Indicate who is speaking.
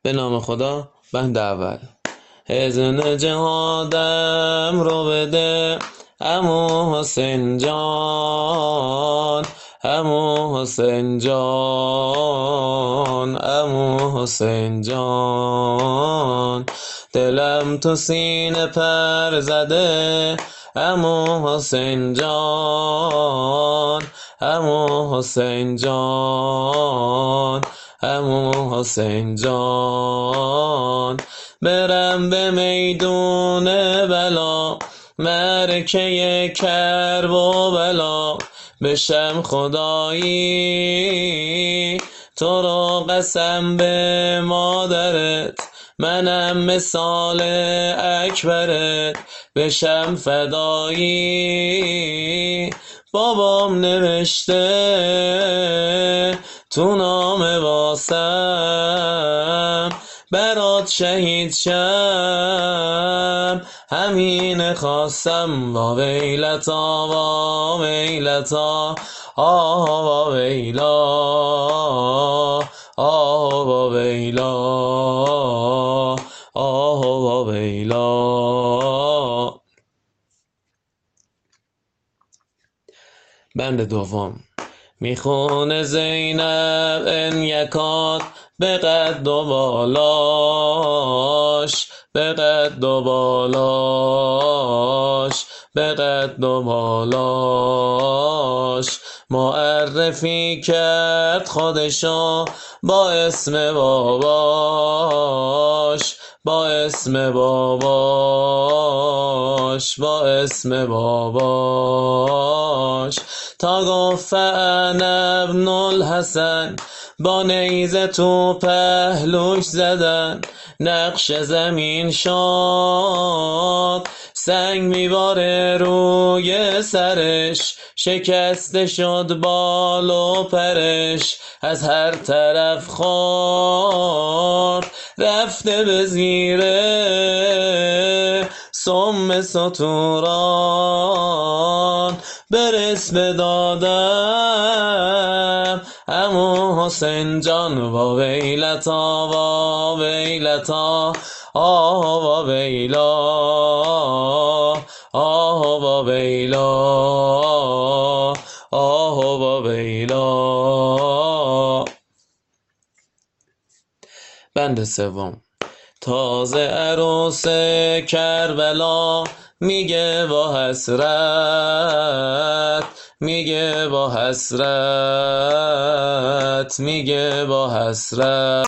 Speaker 1: به نام خدا. بند اول. اذن جهادم رو بده عمو حسین جان، عمو حسین جان، عمو حسین جان. دلم تو سینه پر زده عمو حسین جان، عمو حسین جان، عمو حسین جان. برم به میدون بلا، مرکه کرب و بلا، بشم خدایی تو رو قسم به مادرت، منم مثال اکبرت، بشم فدایی. بابام نوشته تو نامه واسم، برات شهید شم، همین خواستم. وا ویلتا وا ویلتا، آه وا ویلا، آه وا ویلا، آه وا ویلا. بند دوم. میخونه زینب ان یکات به قد و بالاش، به قد و بالاش، به قد و بالاش. معرفی کرد خودشو با اسم باباش، با اسم باباش، با اسم باباش. تا گفت انا ابن الحسن، با نیزه تو پهلوش زدن، نقش زمین شد، سنگ میباره روی سرش، شکسته شد بال و پرش، از هر طرف خورد رفته به زیره سم ستوران. برس به دادم عمو حسین جان، وا ویلتا وا ویلتا، آه وا ویلا، آه وا ویلا، آه وا ویلا. بند سوم. تازه عروس کربلا میگه با حسرت، میگه با حسرت، میگه با حسرت.